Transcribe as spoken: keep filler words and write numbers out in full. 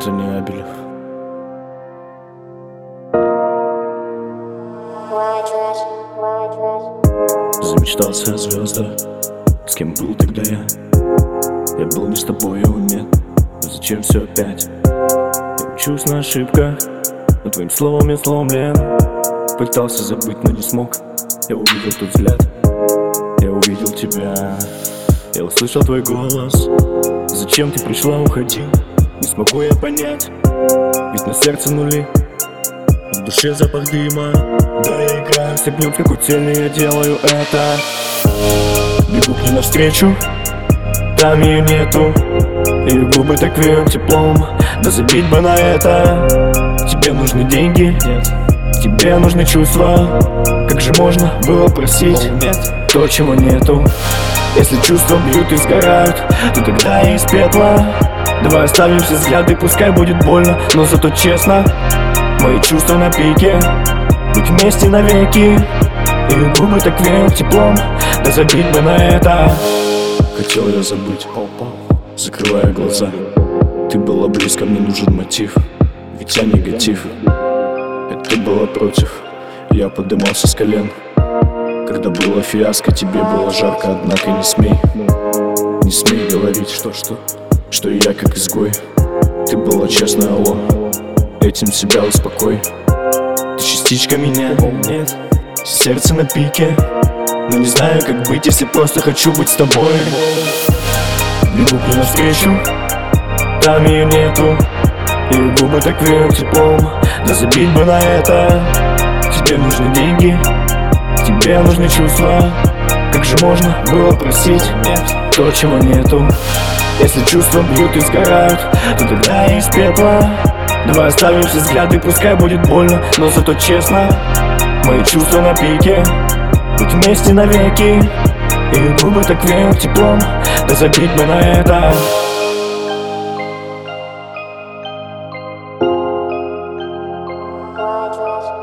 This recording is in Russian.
Антони Абелев. Замечтался о звездах, с кем был тогда я. Я был не с тобой, о нет, но зачем все опять? Я учусь на ошибках, но твоим словом я сломлен. Пытался забыть, но не смог. Я увидел тот взгляд, я увидел тебя. Я услышал твой голос. Зачем ты пришла, уходи? Не смогу я понять, ведь на сердце нули, в душе запах дыма. Да, я играю с огнем, в какой цели я делаю это. Бегу к ней навстречу, там ее нету. Ее губы так веют теплом, да забить бы на это. Тебе нужны деньги? Нет. Тебе нужны чувства? Как же можно было просить нет, то, чего нету? Если чувства бьют и сгорают, то тогда я из пепла. Давай оставим все взгляды, пускай будет больно, но зато честно. Мои чувства на пике, быть вместе навеки. Ее губы так веют теплом, да забить бы на это. Хотел я забыть, закрывая глаза. Ты была близко, мне нужен мотив, ведь я негатив. Это ты была против, я поднимался с колен. Когда было фиаско, тебе было жарко, однако не смей, не смей говорить, что, что, что я как изгой. Ты была честная, алло, этим себя успокой. Ты частичка меня, нет, сердце на пике, но не знаю, как быть, если просто хочу быть с тобой. Бегу к ней навстречу, там ее нету. Ее губы так веют теплом, да забить бы на это. Тебе нужны деньги, тебе нужны чувства. Как же можно было просить нет, то, чего нету? Если чувства бьют и сгорают, то тогда я из пепла. Давай оставим все взгляды, пускай будет больно, но зато честно. Мои чувства на пике, быть вместе навеки. Ее губы так веют теплом, да забить бы на это. White dress.